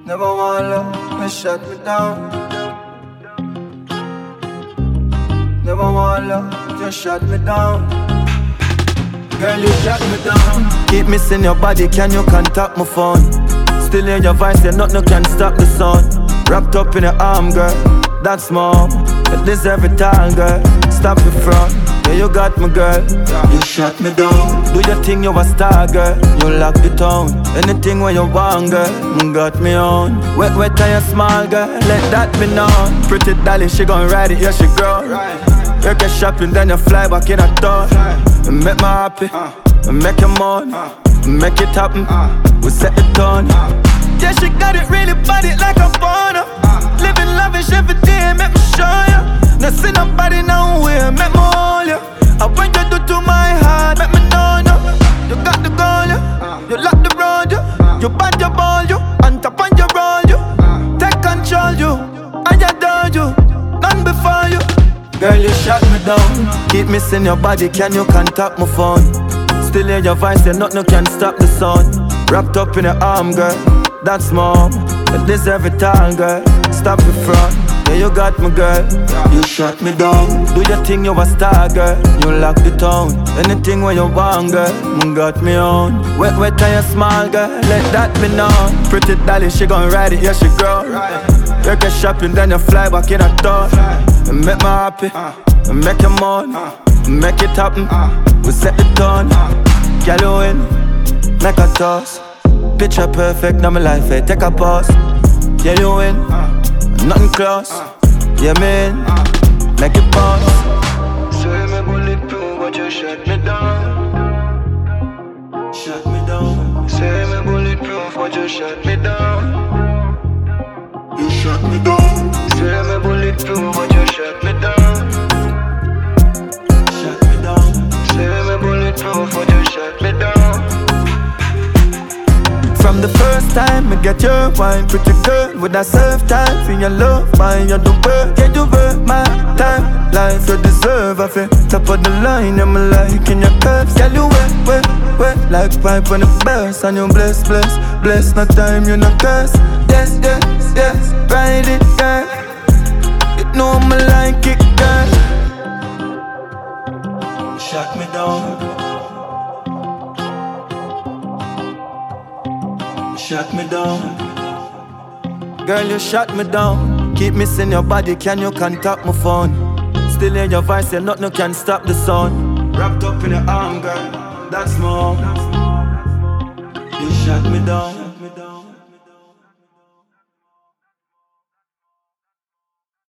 Never want love, you shut me down. Never want love, you shut me down. Girl, you shut me down. Keep missing your body, can you contact my phone? Still hear your voice, and nothing can stop the sun. Wrapped up in your arm, girl, that's mom. You deserve it all, girl, stop the front. Yeah, you got me, girl, you shut me down. Do your thing, you a star, girl, you lock the town. Anything when you want, girl, you got me on. Wet, wet and you small, girl, let that be known. Pretty dolly, she gon' ride it, yeah, she grow. You get shopping, then you fly back in a thought. Make me happy, make you moan, make it happen. We set the tone. Yeah, she got it really body like a boner. Living lavish every day, make me show you. Not see nobody nowhere, make me hold you. And when you do to my heart, make me know you. You got the goal, you lock the road, you band your ball, you on top on your roll, you take control, you I adore you, none before you. Girl, you shut me down. Keep missing your body, can you contact my phone? Still hear your voice, and nothing can stop the sun. Wrapped up in your arm, girl, that's mom. You deserve it all, girl, stop the front. Yeah, you got me, girl, you shut me down. Do your thing, you a star, girl, you lock the town. Anything when you want, girl, you got me on. Wet, wet and you small, girl, let that be known. Pretty dolly, she gon' ride it, yeah, she grow. You get shopping, then you fly back in a thought. Make me happy, make you moan, make it happen. We set the tone. Girl, you win, like a toss. Picture perfect, now my life, hey, take a pause. Yeah, you win, nothing close. Yeah, man, make it pause. Say me bulletproof, but you shut me down. Shut me down. Say me bulletproof, but you shut me down. You shut me down. Say me bulletproof, but you shut me down. Shut me down. Say me bulletproof, but you shut me down. From the first time I get your wine, pretty girl, with that serve time for your love, mine, you do work, yeah, you work my time, life you deserve, I feel top of the line, I'm like in your curves, girl, you wet, wet, wet, like pipe when it bursts, and you bless, bless, bless, no time, you no curse, yes, yes, yes, ride it, girl, you know I'm like it, girl, shut me down. Shut me down. Girl, you shut me down. Keep missing your body, can you contact my phone? Still hear your voice, and nothing can stop the sun. Wrapped up in your arm, girl, that's more. You shut me down.